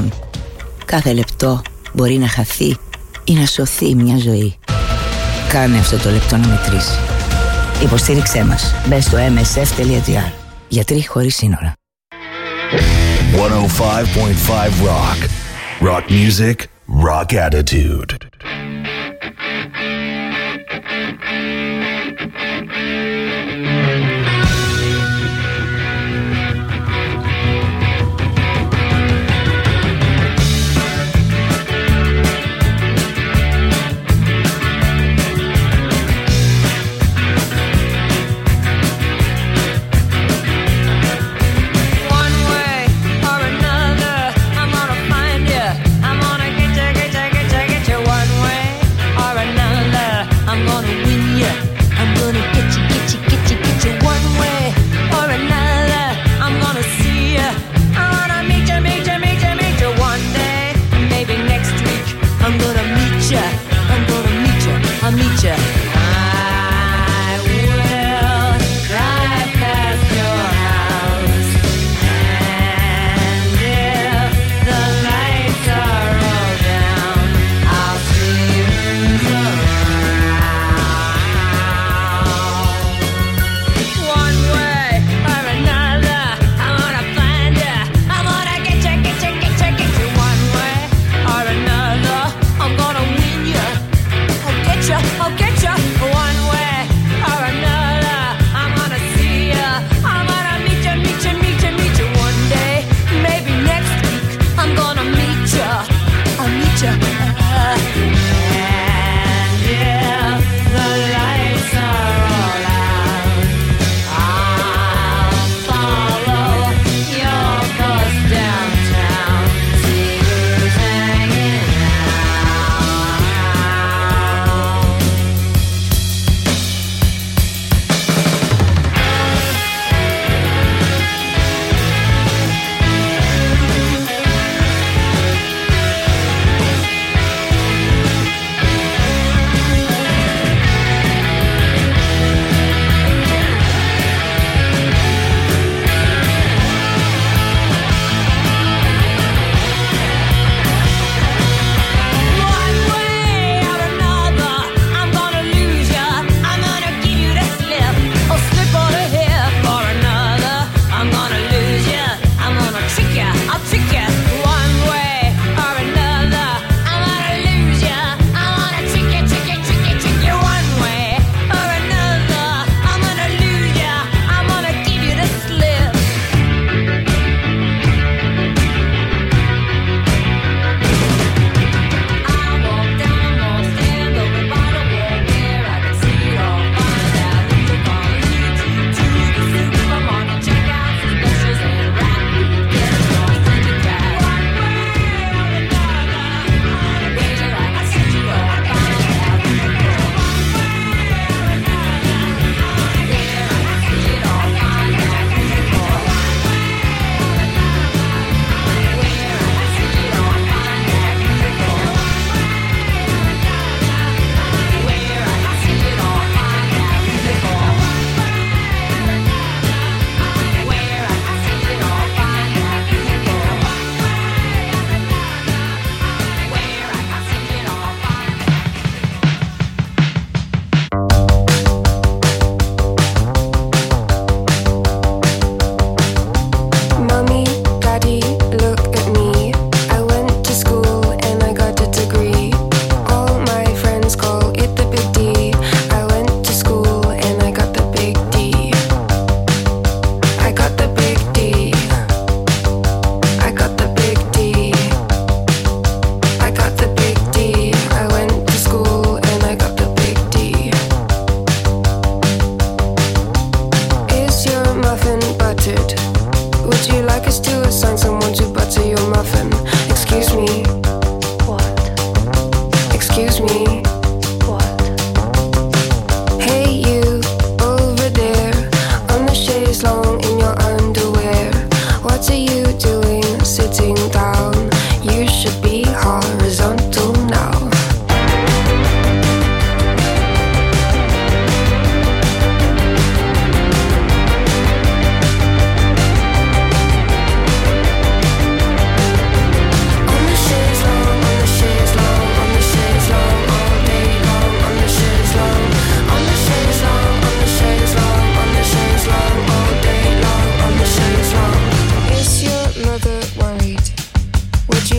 λεπτών. Κάθε λεπτό μπορεί να χαθεί ή να σωθεί μια ζωή. Κάνε αυτό το λεπτό να μετρήσει. Υποστήριξέ μας. Μπες στο msf.gr. Γιατροί χωρίς σύνορα. 105.5 Rock. Rock music, rock attitude. One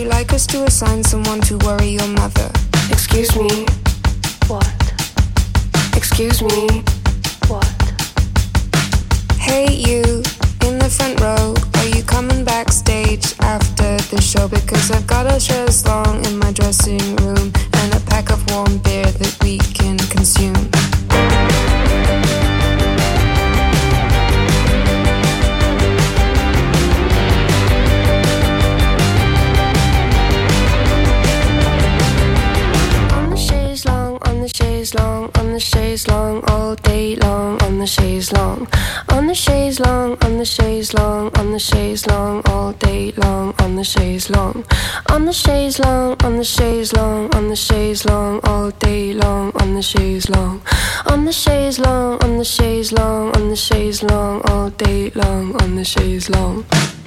like us to assign someone to worry your mother? Excuse me. What? Excuse me. What? Hey you, in the front row, are you coming backstage after the show? Because I've got a chaise longue in my dressing room and a pack of warm beer that we can consume. On the chaise longue, all day long. On the chaise longue, on the chaise longue, on the chaise longue, on the chaise longue, all day long. On the chaise longue, on the chaise longue, on the chaise longue, on the chaise longue, all day long. On the chaise longue, on the chaise longue, on the chaise longue, on the chaise longue, all day long. On the chaise longue.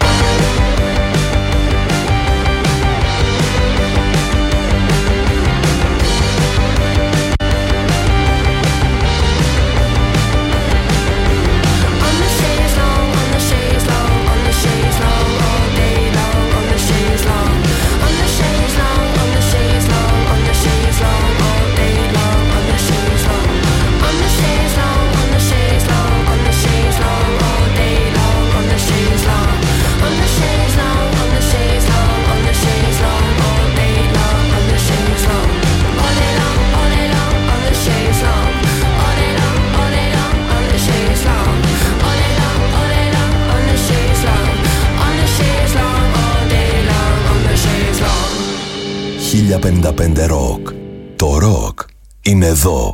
Rock. Το rock είναι εδώ.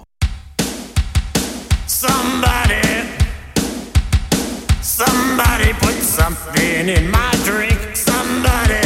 Somebody put something in my drink. Somebody.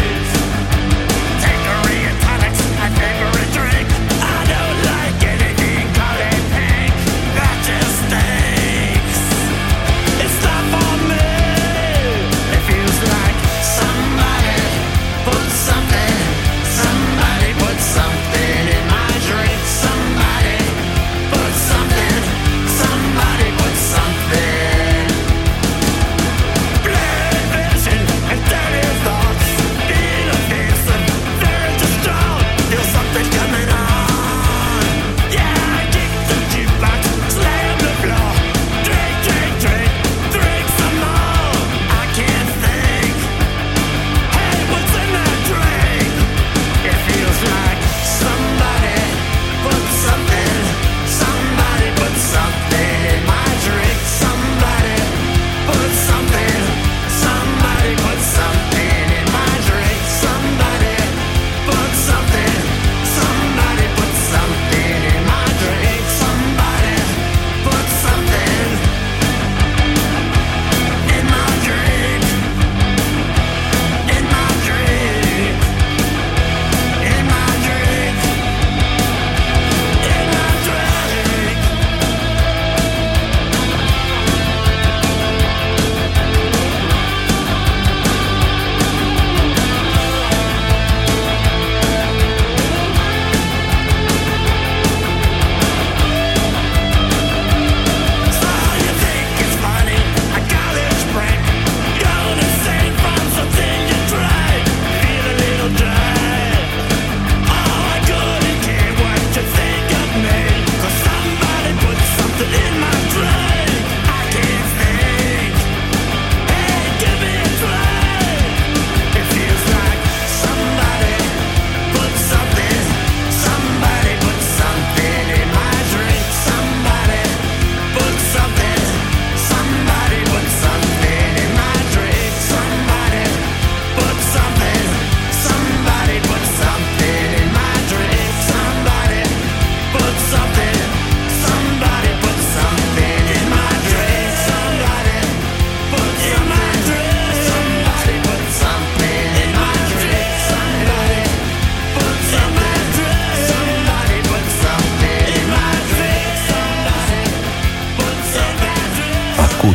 Anything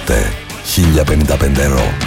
Ακούτε 1055 Rock.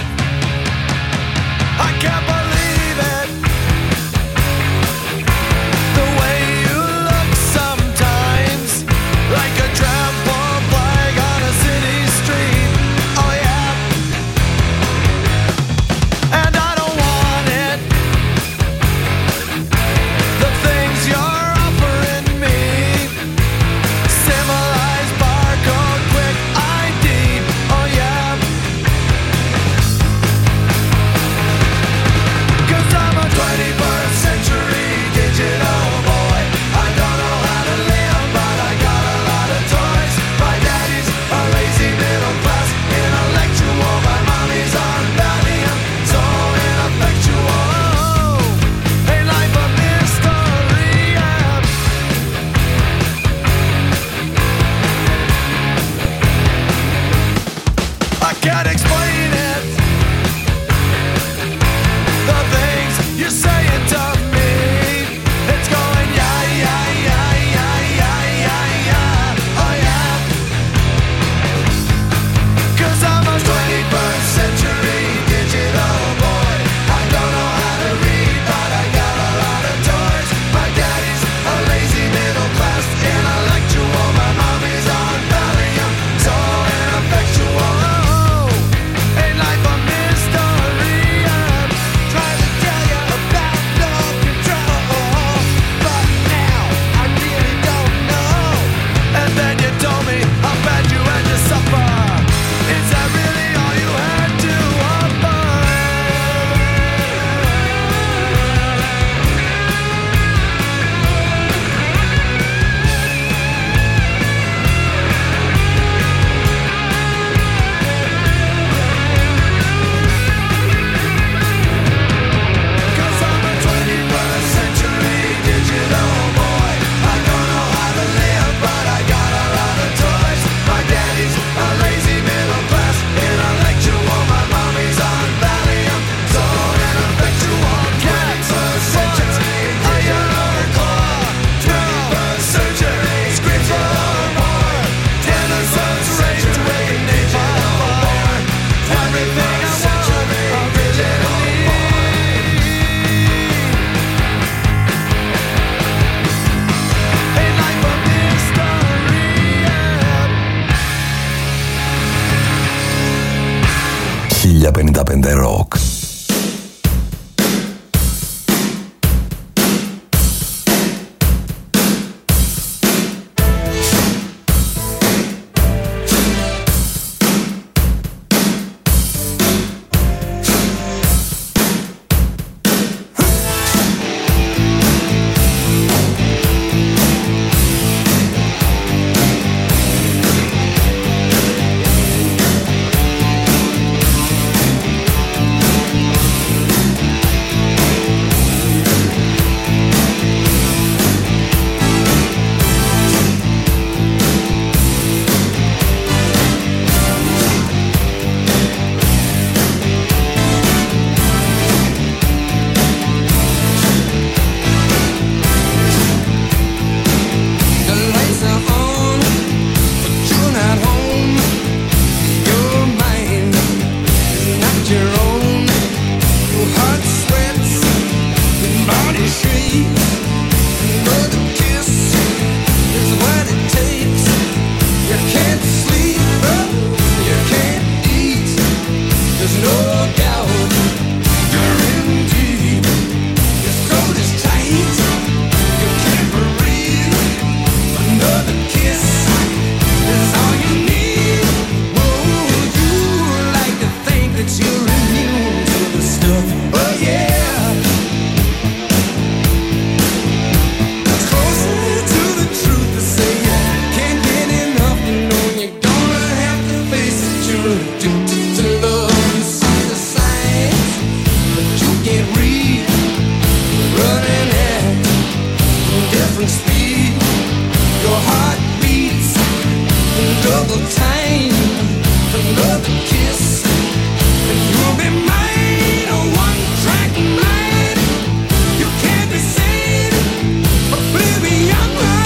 Rock.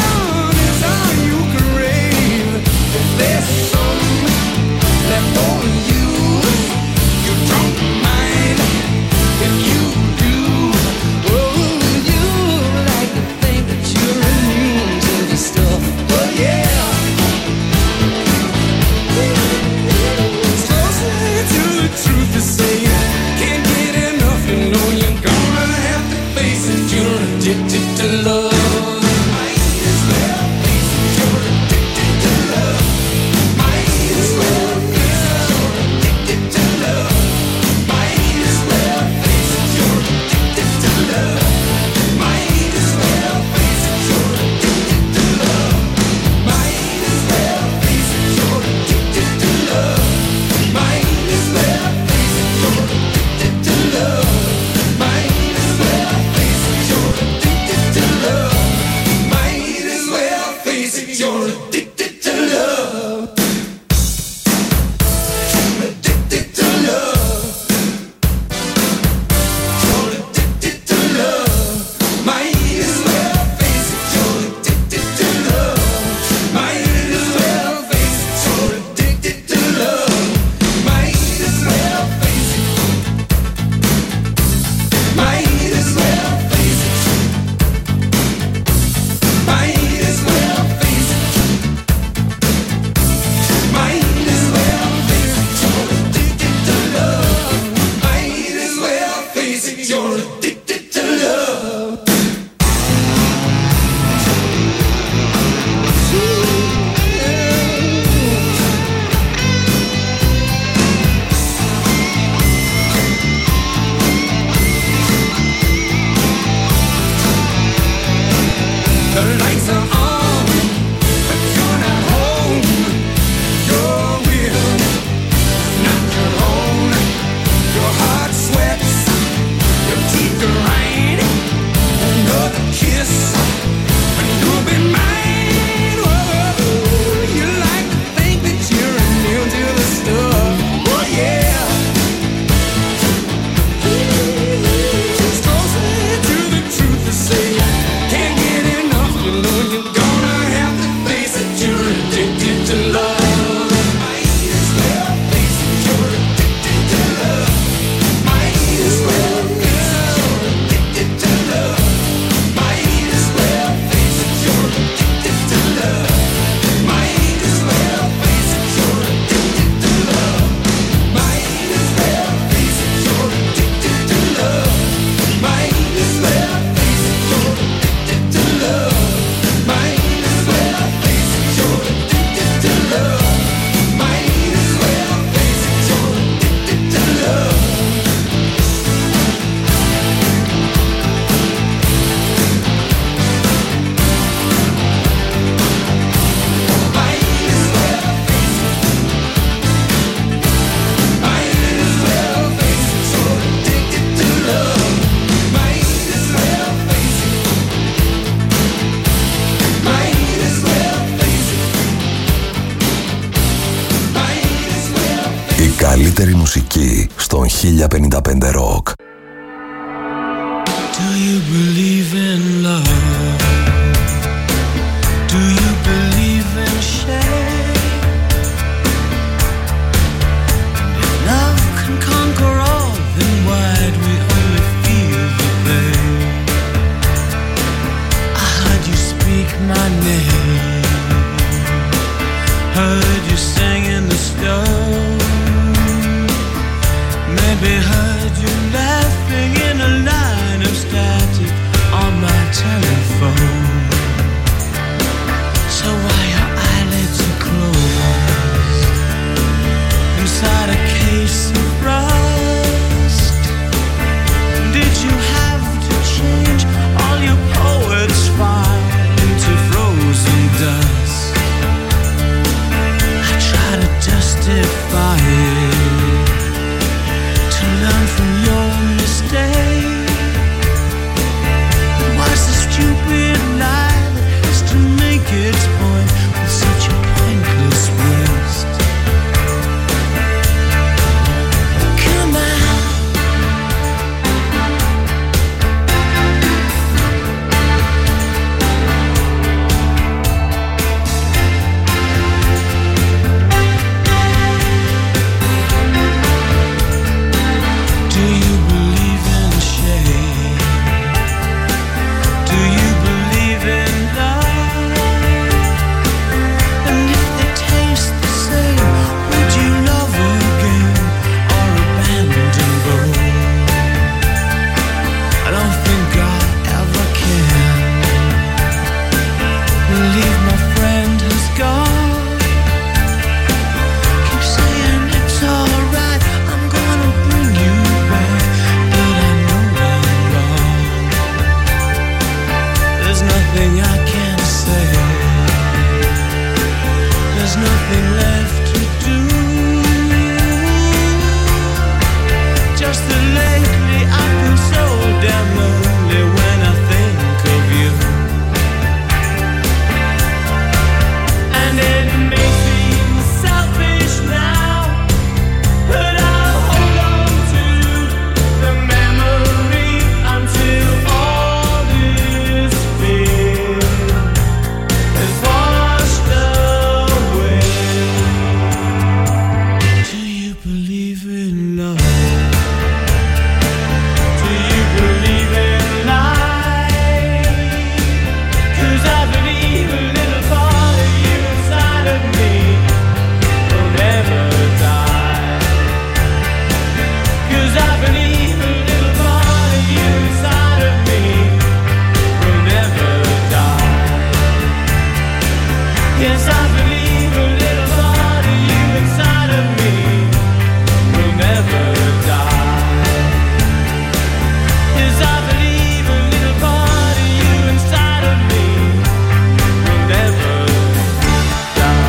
Left on καλύτερη μουσική στον 1055 Rock. Do you believe in love? Do you believe in shame? If love can conquer all, then why do we only feel the pain? I heard you speak my name, heard you sing in the stone, maybe heard you laughing in a line of static on my telephone. So why your eyelids are closed inside a case of rust? Did you have to change all your poets' fire into frozen dust? I try to justify it, to learn from your mistake. Why's the stupid lie that has to make its point with such a pointless waste? Come on. Do you believe in shame? Do you believe in love? And if they taste the same, would you love again or abandon both? I don't think I ever can believe my friend has gone. Keep saying it's alright, I'm gonna bring you back, but I know I'm wrong. There's nothing I can say, there's nothing left to do. Just that lately I feel so damn lonely when I think of you. And it may seem selfish now, but I'll hold on to the memory until all this fear is washed away. Do you believe in love? Do you believe in life? 'Cause I believe a little part of you inside of me will never die. 'Cause I believe a little part of you inside of me will never die. Yes, I believe a little part of you inside of me will never die. Yes, I believe a little part of you inside of me will never die.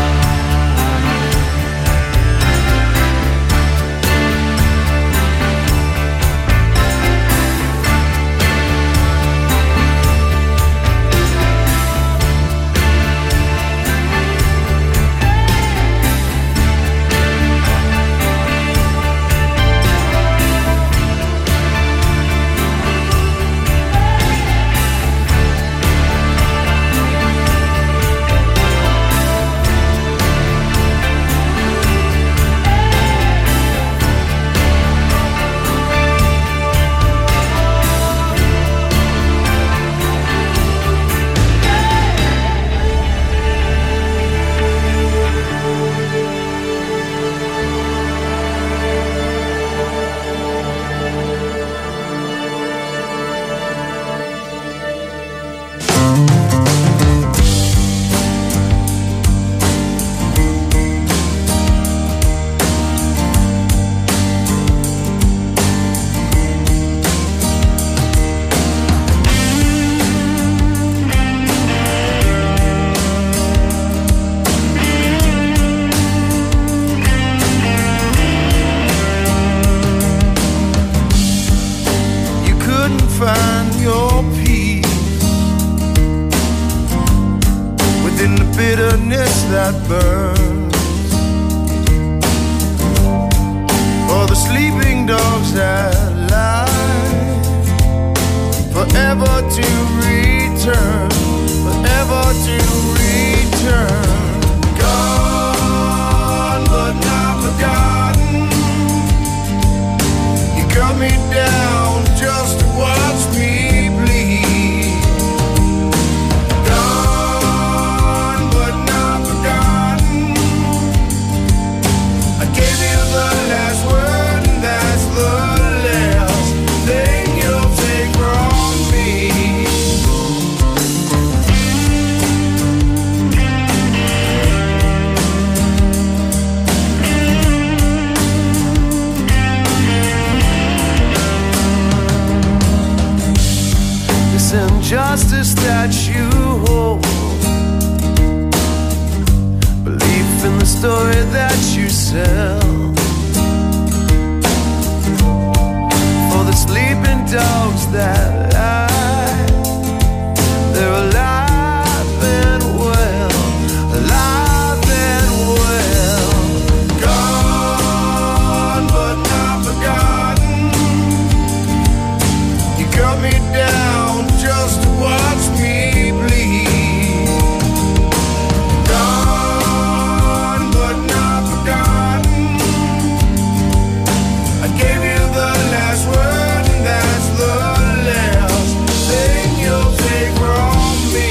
bitterness that burns. to return, forever to return. Gone but not forgotten. You cut me down just to watch me bleed. Gone but not forgotten. I gave you the last word, and that's the last thing you'll take from me. This injustice that you hold, belief in the story that you sell, for the sleeping dogs that lie, they're alive and well, alive and well. Gone but not forgotten. You cut me down just to watch me bleed. Gone but not forgotten. I gave you the last word, and that's the last thing you'll take from me.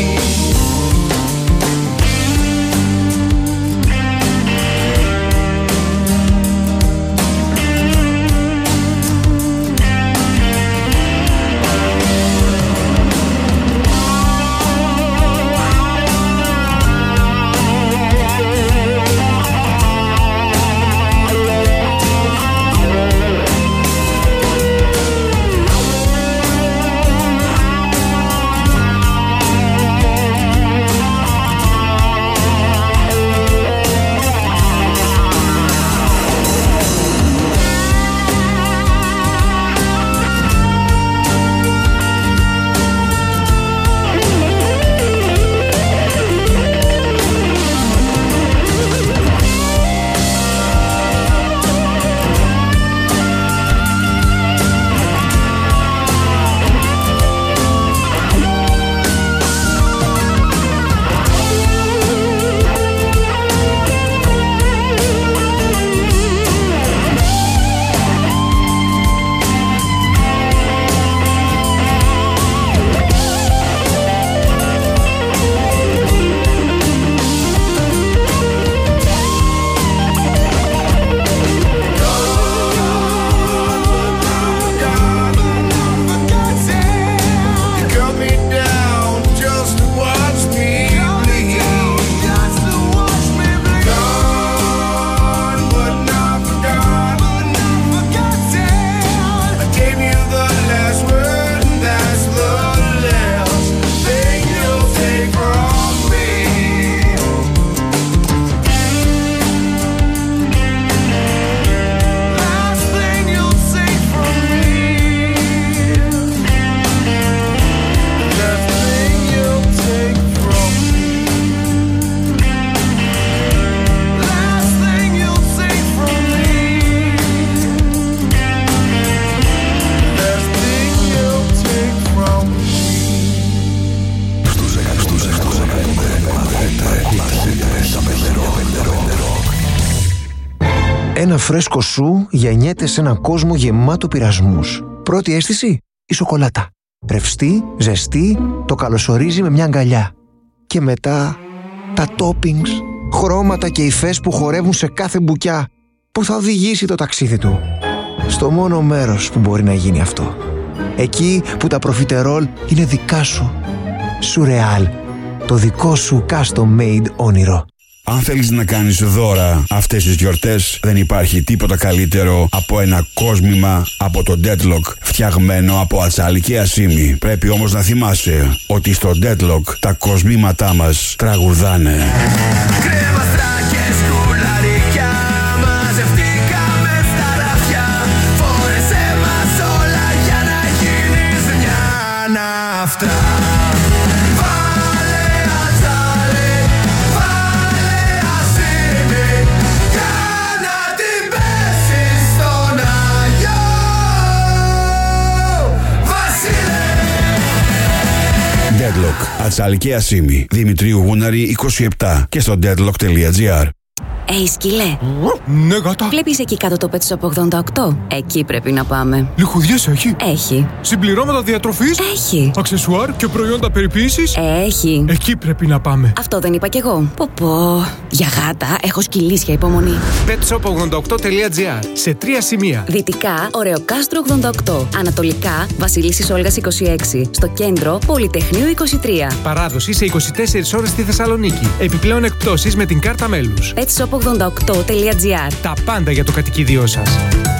Ένα φρέσκο σου γεννιέται σε έναν κόσμο γεμάτο πειρασμούς. Πρώτη αίσθηση, η σοκολάτα. Ρευστή, ζεστή, το καλωσορίζει με μια αγκαλιά. Και μετά τα toppings, χρώματα και υφές που χορεύουν σε κάθε μπουκιά, που θα οδηγήσει το ταξίδι του στο μόνο μέρος που μπορεί να γίνει αυτό. Εκεί που τα προφιτερόλ είναι δικά σου. Σουρεάλ, το δικό σου custom made όνειρο. Αν θέλεις να κάνεις δώρα αυτές τις γιορτές, δεν υπάρχει τίποτα καλύτερο από ένα κόσμημα από το Deadlock, φτιαγμένο από ατσάλι και ασίμι. Πρέπει όμως να θυμάσαι ότι στο Deadlock τα κοσμήματά μας τραγουδάνε. Κρέμαστρα και σκουλαρίκια, μαζευτήκαμε στα ράφια. Φόρεσέ μας όλα για να γίνεις μια ναύτρα. Ατσαλική Ασίμη, Δημητρίου Γούναρη 27 και στο deadlock.gr. Σκυλέ. Ναι, γάτα. Βλέπεις εκεί κάτω το Pet Shop 88? Εκεί πρέπει να πάμε. Λιχουδιές έχει? Έχει. Συμπληρώματα διατροφής? Έχει. Αξεσουάρ και προϊόντα περιποίησης? Έχει. Εκεί πρέπει να πάμε. Αυτό δεν είπα κι εγώ. Πω. Για γάτα έχω σκυλίσια υπομονή. petshop88.gr. Σε 3 σημεία. Δυτικά, Ωρεοκάστρο 88. Ανατολικά, Βασιλίσσης Όλγας 26. Στο κέντρο, Πολυτεχνείου 23. Παράδοση σε 24 ώρες στη Θεσσαλονίκη. Επιπλέον εκπτώσεις με την κάρτα μέλους. petshop88.gr. Τα πάντα για το κατοικίδιό σας.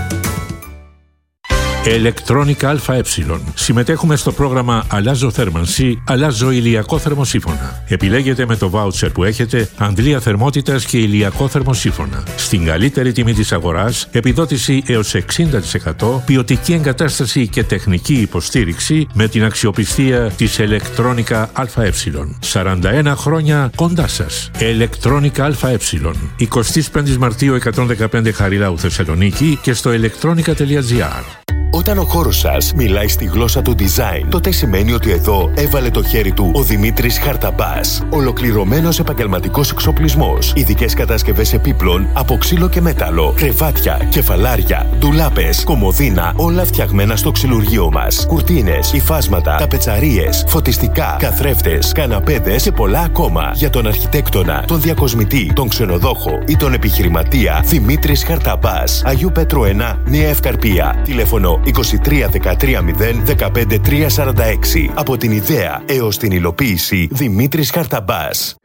Electronic ΑΕ. Συμμετέχουμε στο πρόγραμμα Αλλάζω θέρμανση, αλλάζω ηλιακό θερμοσύφωνα. Επιλέγετε με το voucher που έχετε αντλία θερμότητας και ηλιακό θερμοσύφωνα. Στην καλύτερη τιμή της αγοράς, επιδότηση έως 60%, ποιοτική εγκατάσταση και τεχνική υποστήριξη με την αξιοπιστία της Electronic ΑΕ. 41 χρόνια κοντά σας. Electronic ΑΕ. 25 Μαρτίου 115 Χαριλάου Θεσσαλονίκη και στο electronica.gr. Όταν ο χώρος σας μιλάει στη γλώσσα του design, τότε σημαίνει ότι εδώ έβαλε το χέρι του ο Δημήτρης Χαρταμπάς. Ολοκληρωμένος επαγγελματικός εξοπλισμός, ειδικές κατασκευές επίπλων από ξύλο και μέταλλο, κρεβάτια, κεφαλάρια, ντουλάπες, κομοδίνα, όλα φτιαγμένα στο ξυλουργείο μας. Κουρτίνες, υφάσματα, ταπετσαρίες, φωτιστικά, καθρέφτες, καναπέδες και πολλά ακόμα. Για τον αρχιτέκτονα, τον διακοσμητή, τον ξενοδόχο ή τον επιχειρηματία, Δημήτρης Χαρταμπάς. Αγίου Πέτρου 1, Νέα Ευκαρπία. Τηλέφωνο 23 13 0 15 346. Από την ιδέα έως την υλοποίηση, Δημήτρης Χαρταμπάς.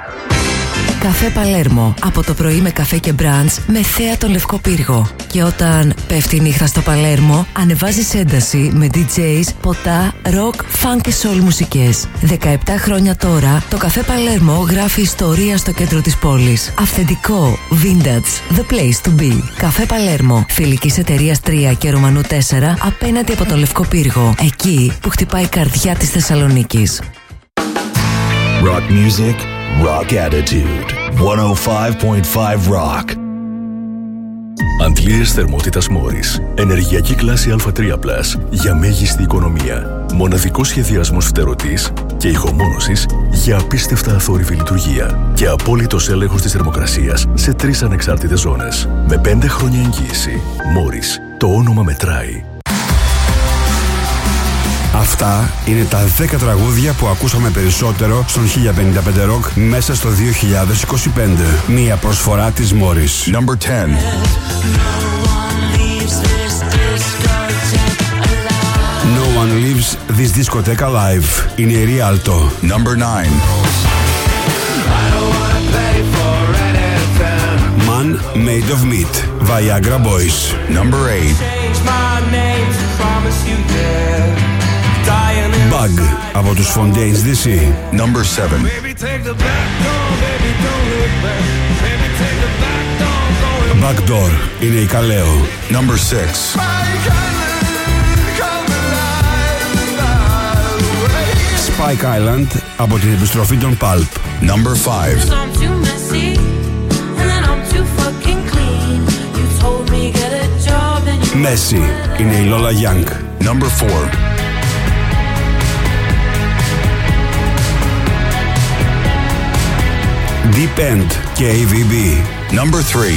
Καφέ Παλέρμο. Από το πρωί με καφέ και μπραντς με θέα τον Λευκό Πύργο. Και όταν πέφτει η νύχτα στο Παλέρμο, ανεβάζεις ένταση με DJs, ποτά, rock, funk και soul μουσικές. 17 χρόνια τώρα, το καφέ Παλέρμο γράφει ιστορία στο κέντρο της πόλης. Αυθεντικό, vintage, the place to be. Καφέ Παλέρμο, φιλικής εταιρείας 3 και Ρωμανού 4, απέναντι από τον Λευκό Πύργο. Εκεί που χτυπάει η καρδιά της Θεσσαλονίκης. Rock music, rock attitude. 105.5 Rock. Αντλίες θερμότητας Μόρις. Ενεργειακή κλάση Α3+, για μέγιστη οικονομία. Μοναδικός σχεδιασμός φτερωτής και ηχομόνωσης για απίστευτα αθόρυβη λειτουργία. Και απόλυτος έλεγχος της θερμοκρασίας σε 3 ανεξάρτητες ζώνες. Με 5 χρόνια εγγύηση. Μόρις. Το όνομα μετράει. Αυτά είναι τα 10 τραγούδια που ακούσαμε περισσότερο στον 1055 Rock μέσα στο 2025. Μία προσφορά της Morris. Number 10. No one leaves this discotheque alive. Είναι η Rialto. Number 9. Man Made of Meat. Viagra Boys. Number 8. Bug από τους Fontaines DC. Number 7. Backdoor είναι η Καλέο. Number 6. Spike Island από την επιστροφή των Pulp. Number 5. Messi είναι η Lola Young. Number 4. Deep End και AVB. Number 3.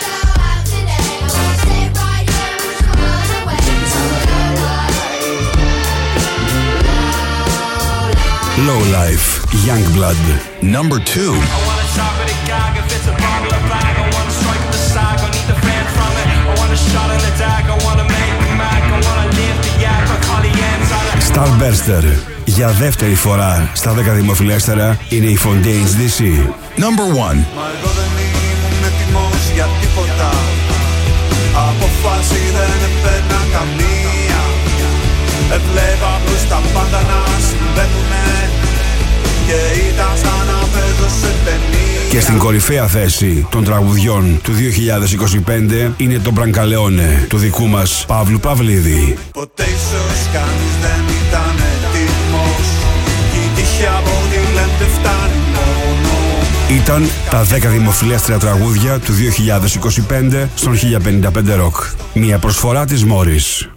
Low Life, Youngblood. Number 2. Starburster. Για δεύτερη φορά στα 10 δημοφιλέστερα είναι η Fontaines DC. Number 1. Μα εγώ δεν ήμουν έτοιμος για τίποτα. Αποφάση δεν έπαιρνα καμία. Έβλεπα πως τα πάντα να συμβαίνουνε και ήταν σαν να παίζω σε ταινία. Και στην κορυφαία θέση των τραγουδιών του 2025 είναι το Μπρανκαλεόνε του δικού μας Παύλου Παυλίδη. Ποτέ ίσως κανείς δεν ήταν έτοιμος κι η τύχη από ό,τι λέτε φτάνει μόνο. Ήταν τα 10 δημοφιλέστερα τραγούδια του 2025 στον 1055 Rock. Μια προσφορά της Morris.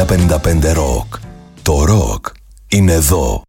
1055 Rock. Το ροκ είναι εδώ.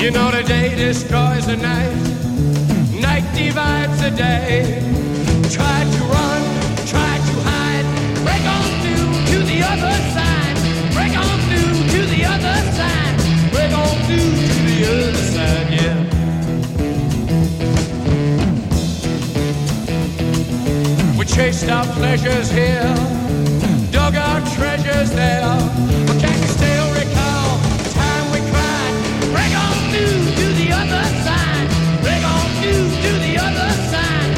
You know the day destroys the night, night divides the day. Try to run, try to hide, break on through to the other side, break on through to the other side, break on through to the other side, yeah. We chased our pleasures here, dug our treasures there, but can you still recall the time we cried? Break on through to the other side, break on through to the other side.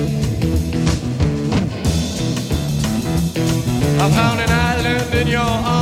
I found an island in your arms.